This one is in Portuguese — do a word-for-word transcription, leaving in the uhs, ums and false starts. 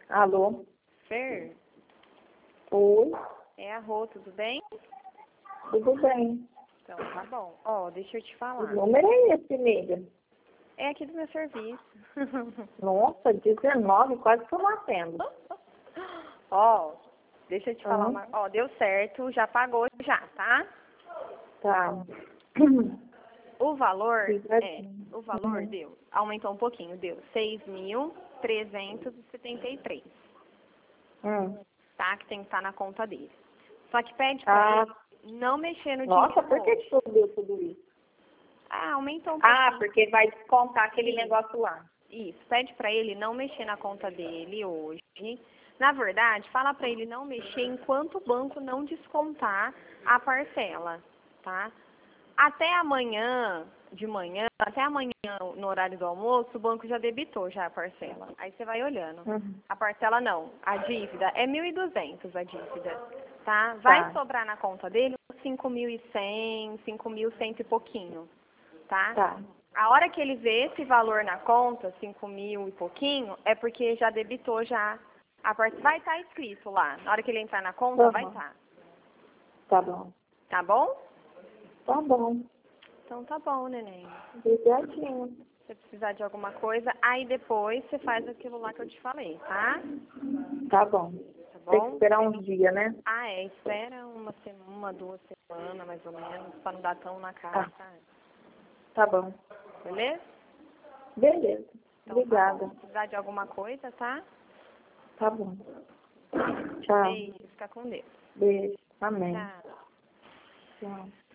Alô? Fer? Oi, É a Rô, tudo bem? tudo bem? Então, tá bom. Ó, deixa eu te Que falar. número é esse, amiga? É aqui do meu serviço. Nossa, dezenove, quase que eu não atendo. Ó, deixa eu te falar Ah, uma... Ó, deu certo, já pagou já, tá? tá. O valor, é, Ligadinho. o valor Uhum. deu, aumentou um pouquinho, deu seis mil trezentos e setenta e três, Hum. tá? Que tem que estar na conta dele. Só que pede pra Ah, ele não mexer no nossa, dinheiro por que hoje. que subiu tudo isso? Ah, aumentou um Ah, pouquinho. porque vai descontar aquele Isso. negócio lá. Isso, pede pra ele não mexer na conta dele hoje. Na verdade, fala pra ele não mexer enquanto o banco não descontar a parcela, tá? Até amanhã, de manhã, até amanhã no horário do almoço, o banco já debitou já a parcela. Aí você vai olhando. Uhum. A parcela não, a dívida é mil e duzentos a dívida, tá? Vai Tá, sobrar na conta dele uns cinco mil e cem, cinco mil e cem e pouquinho, tá? tá. A hora que ele vê esse valor na conta, cinco mil e pouquinho, é porque já debitou já a parte. Vai estar escrito lá. Na hora que ele entrar na conta, vai Uhum. estar. Tá bom. Tá bom? Tá bom. Então tá bom, neném. Ligadinho. Se você precisar de alguma coisa, aí depois você faz aquilo lá que eu te falei, tá? Tá bom. Tá Tem que bom? esperar uns dias, né? Ah, é. Espera uma semana, uma, duas semanas, mais ou menos, pra não dar tão na cara, Tá. tá? Tá bom. Beleza? Beleza. Então tá Obrigada. bom. Se precisar de alguma coisa, tá? Tá bom. Tchau. Beijo, fica com Deus. Beijo. Amém. Tchau. Tchau.